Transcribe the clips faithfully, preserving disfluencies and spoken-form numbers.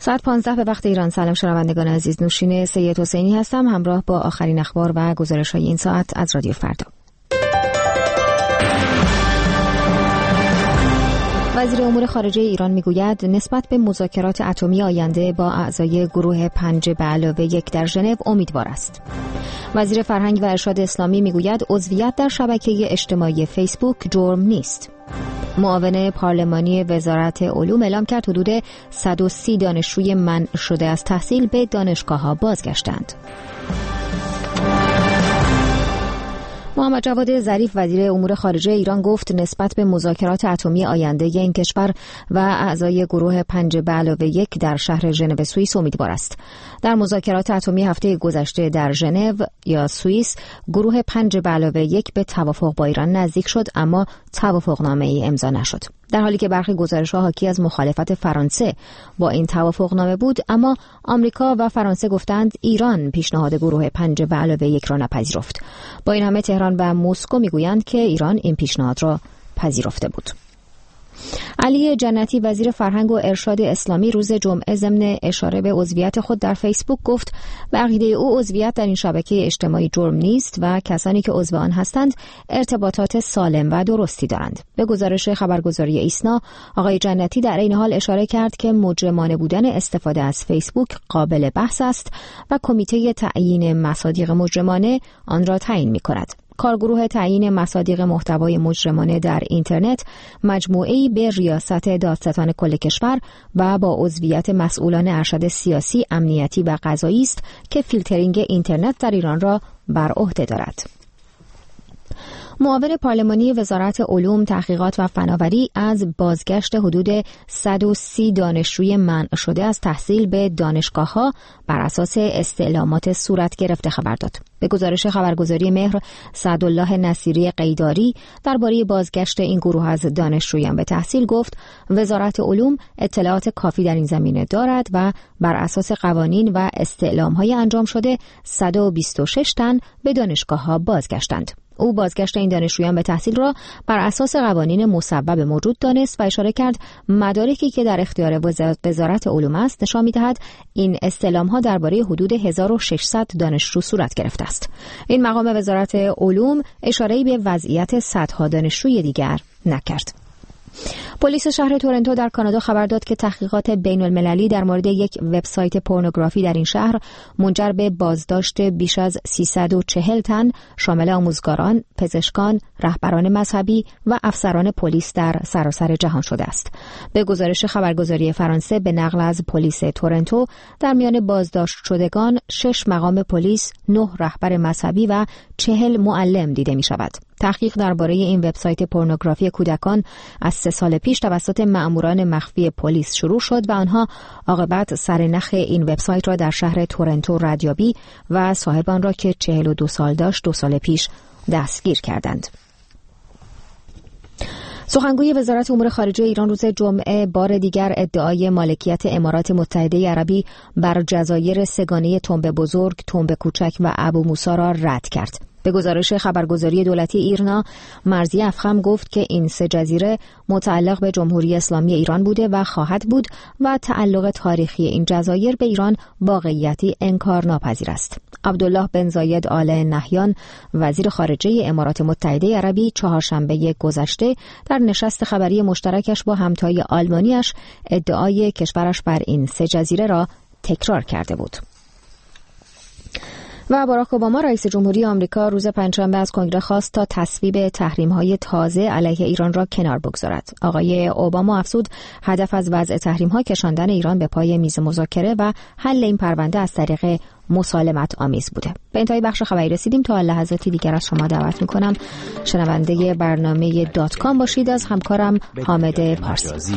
ساعت پانزده به وقت ایران. سلام شنوندگان عزیز، نوشین سید حسینی هستم همراه با آخرین اخبار و گزارش‌های این ساعت از رادیو فردا. وزیر امور خارجه ایران میگوید نسبت به مذاکرات اتمی آینده با اعضای گروه پنج به علاوه یک در ژنو امیدوار است. وزیر فرهنگ و ارشاد اسلامی میگوید عضویت در شبکه اجتماعی فیسبوک جرم نیست. معاون پارلمانی وزارت علوم اعلام کرد حدود صد و سی دانشجوی منع شده از تحصیل به دانشگاه‌ها بازگشتند. محمد جواد ظریف وزیر امور خارجه ایران گفت نسبت به مذاکرات اتمی آینده این کشور و اعضای گروه پنج به علاوه یک در شهر ژنو سوئیس امیدوار است. در مذاکرات اتمی هفته گذشته در ژنو یا سوئیس گروه پنج به علاوه یک به توافق با ایران نزدیک شد، اما توافقنامه‌ای امضا نشد. در حالی که برخی گزارش‌ها حاکی از مخالفت فرانسه با این توافقنامه بود، اما آمریکا و فرانسه گفتند ایران پیشنهاد گروه پنج به علاوه یک را نپذیرفت. با این همه تهران و مسکو میگویند که ایران این پیشنهاد را پذیرفته بود. علی جنتی وزیر فرهنگ و ارشاد اسلامی روز جمعه ضمن اشاره به عضویت خود در فیسبوک گفت به عقیده او عضویت در این شبکه اجتماعی جرم نیست و کسانی که عضو آن هستند ارتباطات سالم و درستی دارند. به گزارش خبرگزاری ایسنا آقای جنتی در این حال اشاره کرد که مجرمانه بودن استفاده از فیسبوک قابل بحث است و کمیته تعیین مصادیق مجرمانه آن را تعیین می‌کند. کارگروه تعیین مصادیق محتوای مجرمانه در اینترنت مجموعه‌ای به ریاست دادستان کل کشور و با عضویت مسئولان ارشد سیاسی، امنیتی و قضایی است که فیلترینگ اینترنت در ایران را بر عهده دارد. معاون پارلمانی وزارت علوم، تحقیقات و فناوری از بازگشت حدود صد و سی دانشجوی منع شده از تحصیل به دانشگاه‌ها بر اساس استعلامات صورت گرفته خبر داد. به گزارش خبرگزاری مهر، سعدالله نصیری قیداری درباره بازگشت این گروه از دانشجویان به تحصیل گفت وزارت علوم اطلاعات کافی در این زمینه دارد و بر اساس قوانین و استعلام‌های انجام شده صد و بیست و شش تن به دانشگاه‌ها بازگشتند. او بازگشت این دانشجویان به تحصیل را بر اساس قوانین مصوب موجود دانست و اشاره کرد مدارکی که در اختیار وزارت علوم است نشان می‌دهد این استعلام‌ها درباره حدود هزار و ششصد دانشجو صورت گرفته است. این مقام وزارت علوم اشاره‌ای به وضعیت صدها دانشجوی دیگر نکرد. پلیس شهر تورنتو در کانادا خبر داد که تحقیقات بین المللی در مورد یک وبسایت پورنوگرافی در این شهر منجر به بازداشت بیش از سیصد و چهل تن شامل آموزگاران، پزشکان، رهبران مذهبی و افسران پلیس در سراسر جهان شده است. به گزارش خبرگزاری فرانسه به نقل از پلیس تورنتو در میان بازداشت شدگان شش مقام پلیس، نه رهبر مذهبی و چهل معلم دیده می شود. تحقیق درباره این وبسایت پورنوگرافی کودکان از سه سال پیش توسط مأموران مخفی پلیس شروع شد و آنها عاقبت سرنخ این وبسایت را در شهر تورنتو ردیابی و صاحب آن را که چهل و دو سال داشت دو سال پیش دستگیر کردند. سخنگوی وزارت امور خارجه ایران روز جمعه بار دیگر ادعای مالکیت امارات متحده عربی بر جزایر سه‌گانه تنب بزرگ، تنب کوچک و ابو موسی را رد کرد. به گزارش خبرگزاری دولتی ایرنا، مرضی افخم گفت که این سه جزیره متعلق به جمهوری اسلامی ایران بوده و خواهد بود و تعلق تاریخی این جزایر به ایران واقعیتی انکار ناپذیر است. عبدالله بن زاید آل نهیان وزیر خارجه امارات متحده عربی چهارشنبه گذشته در نشست خبری مشترکش با همتای آلمانیش ادعای کشورش بر این سه جزیره را تکرار کرده بود. و باراک اوباما رئیس جمهوری آمریکا روز پنجشنبه از کنگره خواست تا تصویب تحریم‌های تازه علیه ایران را کنار بگذارد. آقای اوباما افزود هدف از وضع تحریم‌ها کشاندن ایران به پای میز مذاکره و حل این پرونده از طریق مسالمت آمیز بوده. به انتهای بخش خبری رسیدیم. تا لحظاتی دیگر از شما دعوت می‌کنم شنونده برنامه دات کام باشید. از همکارم حامد پارسی.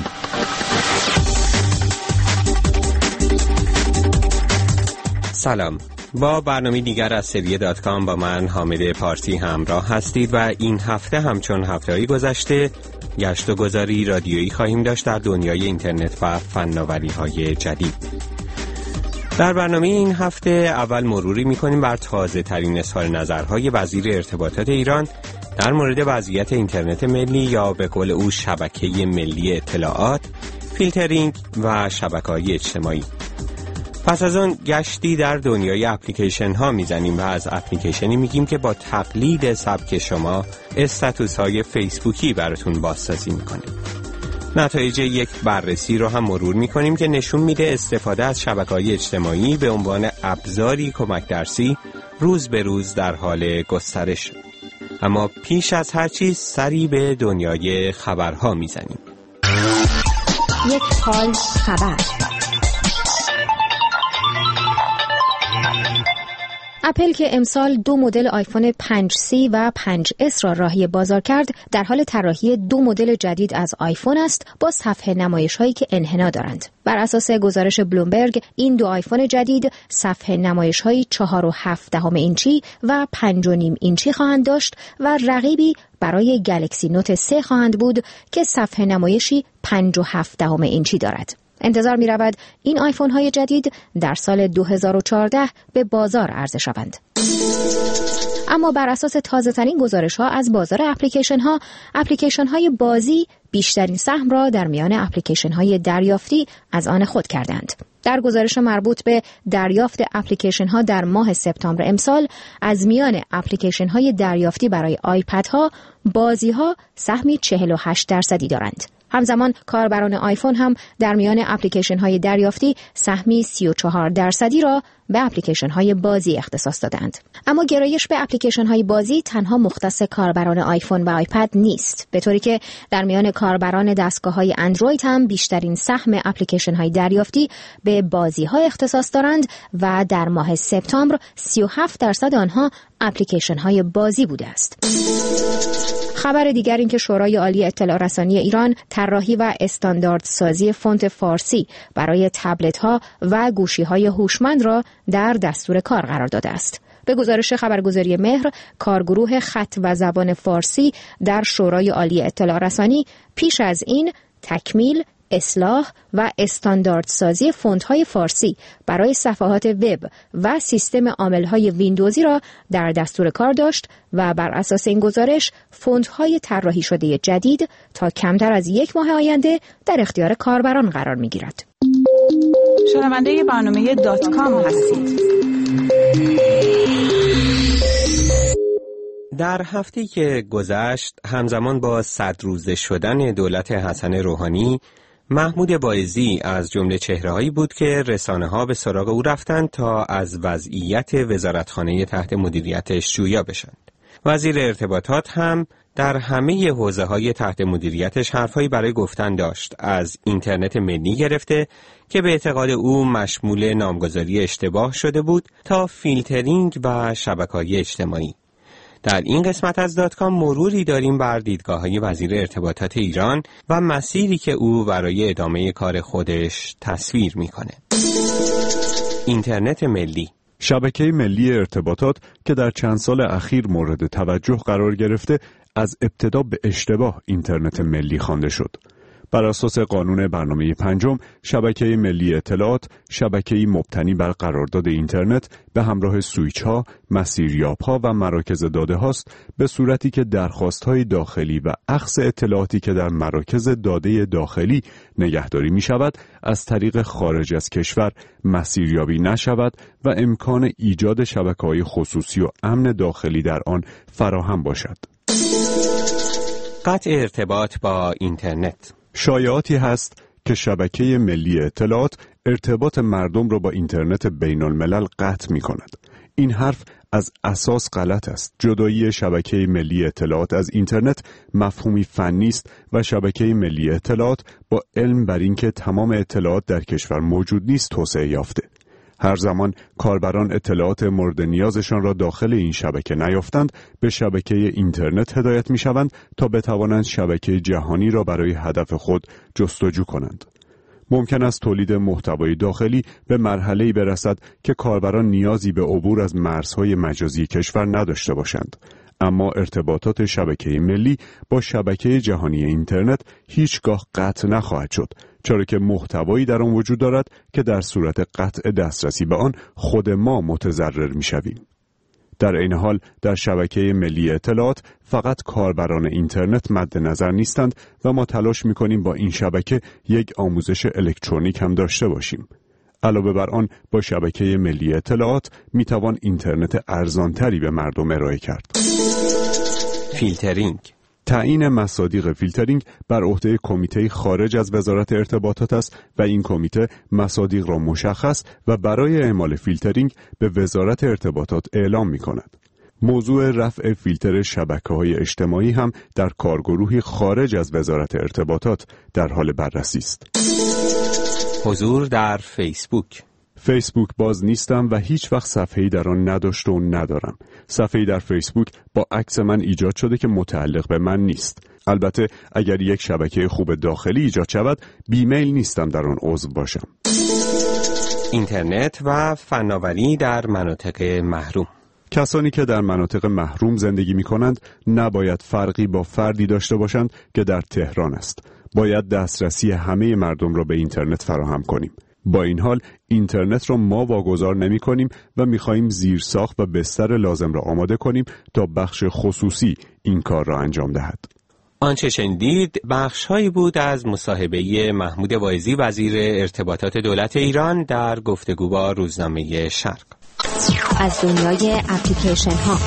سلام. با برنامه دیگر از سری دات کام با من حامد پارسی همراه هستید و این هفته همچون هفته‌های گذشته گشت و گذاری رادیویی خواهیم داشت در دنیای اینترنت و فناوری‌های جدید. در برنامه این هفته اول مروری می‌کنیم بر تازه ترین اظهار نظرهای وزیر ارتباطات ایران در مورد وضعیت اینترنت ملی یا به قول او شبکه ملی اطلاعات فیلترینگ و شبکه‌های اجتماعی. پس از اون گشتی در دنیای اپلیکیشن ها میزنیم و از اپلیکیشنی میگیم که با تقلید سبک شما استاتوس های فیسبوکی براتون بازسازی میکنه. نتایج یک بررسی رو هم مرور میکنیم که نشون میده استفاده از شبکه‌های اجتماعی به عنوان ابزاری کمک درسی روز به روز در حال گسترش. اما پیش از هر چیز سری به دنیای خبرها میزنیم. یک حال خبر. اپل که امسال دو مدل آیفون پنج سی و پنج اس را راهی بازار کرد، در حال طراحی دو مدل جدید از آیفون است با صفحه نمایش‌هایی که انحنا دارند. بر اساس گزارش بلومبرگ، این دو آیفون جدید صفحه نمایش‌هایی چهار و هفت دهم اینچی و پنج و نیم اینچی خواهند داشت و رقیبی برای گلکسی نوت سه خواهند بود که صفحه نمایشی پنج و هفت دهم اینچی دارد. انتظار می رود این آیفون های جدید در سال دو هزار و چهارده به بازار عرضه شوند. اما بر اساس تازه ترین گزارش ها از بازار اپلیکیشن ها، اپلیکیشن های بازی بیشترین سهم را در میان اپلیکیشن های دریافتی از آن خود کردند. در گزارش مربوط به دریافت اپلیکیشن ها در ماه سپتامبر امسال، از میان اپلیکیشن های دریافتی برای آیپد ها، بازی ها سهمی چهل و هشت درصدی دارند. همزمان کاربران آیفون هم در میان اپلیکیشن های دریافتی سهمی سی و چهار درصدی را به اپلیکیشن های بازی اختصاص دادند. اما گرایش به اپلیکیشن های بازی تنها مختص کاربران آیفون و آیپد نیست، به طوری که در میان کاربران دستگاه های اندروید هم بیشترین سهم اپلیکیشن های دریافتی به بازی ها اختصاص دارند و در ماه سپتامبر سی و هفت درصد آنها اپلیکیشن های بازی بوده است. خبر دیگر این که شورای عالی اطلاع رسانی ایران طراحی و استانداردسازی فونت فارسی برای تبلت ها و گوشی های هوشمند را در دستور کار قرار داده است. به گزارش خبرگزاری مهر، کارگروه خط و زبان فارسی در شورای عالی اطلاع رسانی پیش از این تکمیل، اصلاح و استانداردسازی فونت‌های فارسی برای صفحات وب و سیستم عامل‌های ویندوزی را در دستور کار داشت و بر اساس این گزارش فونت‌های طراحی شده جدید تا کمتر از یک ماه آینده در اختیار کاربران قرار می‌گیرد. شنونده برنامه دات کام هستید. در هفته که گذشت، همزمان با صد روزه شدن دولت حسن روحانی، محمود باعزی از جمله چهره‌هایی بود که رسانه‌ها به سراغ او رفتند تا از وضعیت وزارتخانه تحت مدیریتش جویا بشند. وزیر ارتباطات هم در همه حوزه‌های تحت مدیریتش حرفایی برای گفتن داشت، از اینترنت ملی گرفته که به اعتقاد او مشمول نامگذاری اشتباه شده بود تا فیلترینگ و شبکه‌های اجتماعی. در این قسمت از دات کام مروری داریم بر دیدگاه‌های وزیر ارتباطات ایران و مسیری که او برای ادامه کار خودش تصویر می‌کنه. اینترنت ملی، شبکه ملی ارتباطات که در چند سال اخیر مورد توجه قرار گرفته، از ابتدا به اشتباه اینترنت ملی خوانده شد. بر اساس قانون برنامه پنجم، شبکه ملی اطلاعات شبکه‌ای مبتنی بر قرارداد اینترنت به همراه سویچ‌ها، مسیریاب‌ها و مراکز داده هاست، به صورتی که درخواست‌های داخلی و اخذ اطلاعاتی که در مراکز داده داخلی نگهداری می‌شود از طریق خارج از کشور مسیریابی نشود و امکان ایجاد شبکه‌های خصوصی و امن داخلی در آن فراهم باشد. قطع ارتباط با اینترنت. شایعاتی هست که شبکه ملی اطلاعات ارتباط مردم را با اینترنت بین الملل قطع می کند. این حرف از اساس غلط است. جدایی شبکه ملی اطلاعات از اینترنت مفهومی فنی است و شبکه ملی اطلاعات با علم بر اینکه تمام اطلاعات در کشور موجود نیست توسعه یافته. هر زمان کاربران اطلاعات مورد نیازشان را داخل این شبکه نیافتند، به شبکه اینترنت هدایت می شوند تا بتوانند شبکه جهانی را برای هدف خود جستجو کنند. ممکن است تولید محتوای داخلی به مرحله‌ای برسد که کاربران نیازی به عبور از مرزهای مجازی کشور نداشته باشند. اما ارتباطات شبکه ملی با شبکه جهانی اینترنت هیچگاه قطع نخواهد شد، چرا که محتوایی در آن وجود دارد که در صورت قطع دسترسی به آن خود ما متضرر می‌شویم. در این حال در شبکه ملی اطلاعات فقط کاربران اینترنت مد نظر نیستند و ما تلاش می‌کنیم با این شبکه یک آموزش الکترونیک هم داشته باشیم. علاوه بر آن با شبکه ملی اطلاعات میتوان اینترنت ارزانتری به مردم ارائه کرد. فیلترینگ. تعیین مصادیق فیلترینگ بر عهده کمیته خارج از وزارت ارتباطات است و این کمیته مصادیق را مشخص و برای اعمال فیلترینگ به وزارت ارتباطات اعلام می‌کند. موضوع رفع فیلتر شبکه‌های اجتماعی هم در کارگروهی خارج از وزارت ارتباطات در حال بررسی است. حضور در فیسبوک. فیسبوک باز نیستم و هیچ وقت صفحه‌ای در آن نداشته و ندارم. صفحه‌ای در فیسبوک با عکس من ایجاد شده که متعلق به من نیست. البته اگر یک شبکه خوب داخلی ایجاد شود، بیمیل نیستم در آن عضو باشم. اینترنت و فناوری در مناطق محروم. کسانی که در مناطق محروم زندگی می کنند نباید فرقی با فردی داشته باشند که در تهران است. باید دسترسی همه مردم را به اینترنت فراهم کنیم. با این حال اینترنت را ما واگذار نمی کنیم و می خواهیم زیرساخت و بستر لازم را آماده کنیم تا بخش خصوصی این کار را انجام دهد. آنچه شنیدید بخش‌هایی بود از مصاحبه محمود واعظی وزیر ارتباطات دولت ایران در گفتگو با روزنامه شرق. از دنیای اپلیکیشن ها.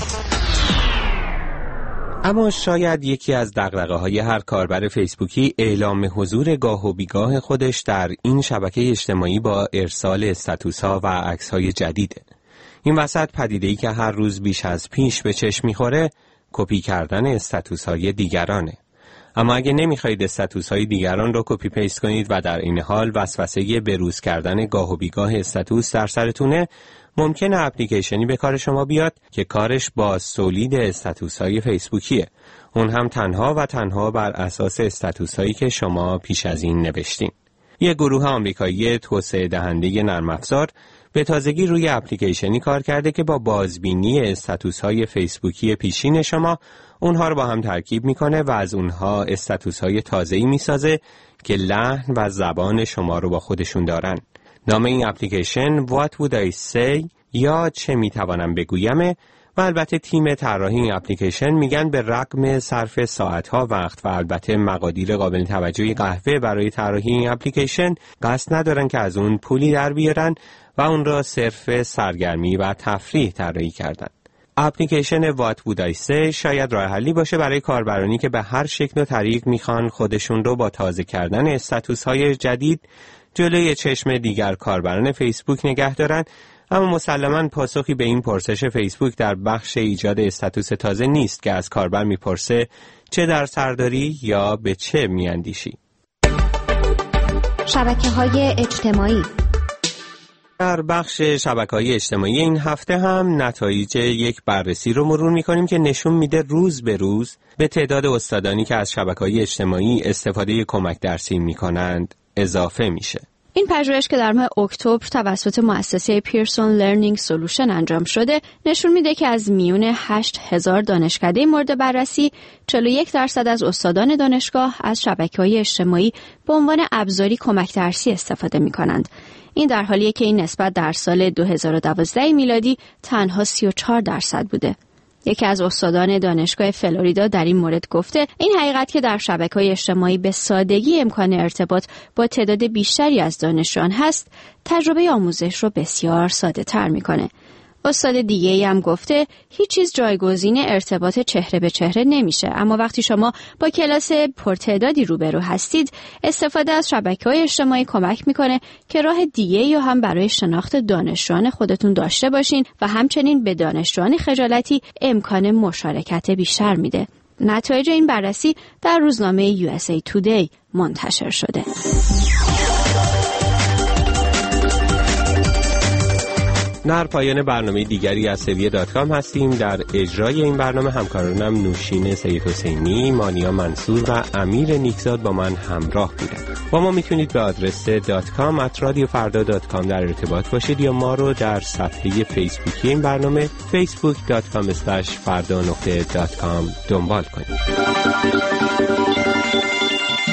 اما شاید یکی از دغدغه‌های هر کاربر فیسبوکی اعلام حضور گاه و بیگاه خودش در این شبکه اجتماعی با ارسال استاتوس‌ها و عکس‌های جدیده. این وسط پدیده‌ای که هر روز بیش از پیش به چشم می‌خوره، کپی کردن استاتوس‌های دیگرانه. اما اگه نمی‌خواید استاتوس‌های دیگران رو کپی پیست کنید و در این حال وسوسه بروز کردن گاه و بیگاه استاتوس در سرتونه، ممکنه اپلیکیشنی به کار شما بیاد که کارش با تولید استاتوس‌های فیسبوکیه. اون هم تنها و تنها بر اساس استاتوس‌هایی که شما پیش از این نوشتین. یک گروه آمریکایی توسعه دهنده نرم افزار به تازگی روی اپلیکیشنی کار کرده که با بازبینی استاتوس‌های فیسبوکی پیشین شما اونها رو با هم ترکیب میکنه و از اونها استاتوس‌های تازه‌ای میسازه که لحن و زبان شما رو با خودشون دارن. نام این اپلیکیشن What Would I Say یا چه میتوانم بگویمه و البته تیم طراحی این اپلیکیشن میگن به رغم صرف ساعتها وقت و البته مقادیر قابل توجهی قهوه برای طراحی این اپلیکیشن قصد ندارن که از اون پولی در بیارن و اون را صرف سرگرمی و تفریح طراحی کردن. اپلیکیشن What Would I Say شاید راه حلی باشه برای کاربرانی که به هر شکل و طریق میخوان خودشون رو با تازه کردن استاتوس‌های جدید جلوی چشم دیگر کاربران فیسبوک نگه دارن، اما مسلماً پاسخی به این پرسش فیسبوک در بخش ایجاد استاتوس تازه نیست که از کاربر میپرسه چه در سر داری یا به چه میاندیشی. شبکه‌های اجتماعی. در بخش شبکه‌های اجتماعی این هفته هم نتایج یک بررسی رو مرور می‌کنیم که نشون میده روز به روز به تعداد استادانی که از شبکه‌های اجتماعی استفاده کمک درسی می‌کنند اضافه میشه. این پژوهش که در ماه اکتبر توسط مؤسسه پیرسون لرنینگ سولوشن انجام شده نشون میده که از میون هشت هزار دانشکده مورد بررسی چهل و یک درصد از استادان دانشگاه از شبکه‌های اجتماعی به عنوان ابزاری کمک درسی استفاده می‌کنند. این در حالیه که این نسبت در سال دو هزار و دوازده میلادی تنها سی و چهار درصد بوده. یکی از استادان دانشگاه فلوریدا در این مورد گفته این حقیقت که در شبکه‌های اجتماعی به سادگی امکان ارتباط با تعداد بیشتری از دانشجویان هست، تجربه آموزش رو بسیار ساده‌تر می‌کنه. استاد دیگه‌ای هم گفته هیچ چیز جایگزین ارتباط چهره به چهره نمیشه، اما وقتی شما با کلاس پرتعدادی روبرو هستید، استفاده از شبکه‌های اجتماعی کمک میکنه که راه دیگه‌ای رو هم برای شناخت دانشجویان خودتون داشته باشین و همچنین به دانشجویان خجالتی امکان مشارکت بیشتر میده. نتایج این بررسی در روزنامه یو اس ای Today منتشر شده. در پایان برنامه دیگری از سویه دات کام هستیم. در اجرای این برنامه همکارانم نوشین سید حسینی، مانیا منصور و امیر نیکزاد با من همراه بودند. با ما میتونید به آدرس دات کام ات رادیو فردا دات کام در ارتباط باشید یا ما رو در صفحه فیسبوکی این برنامه فیسبوک دات کام اسلش فردا نقطه دات کام دنبال کنید.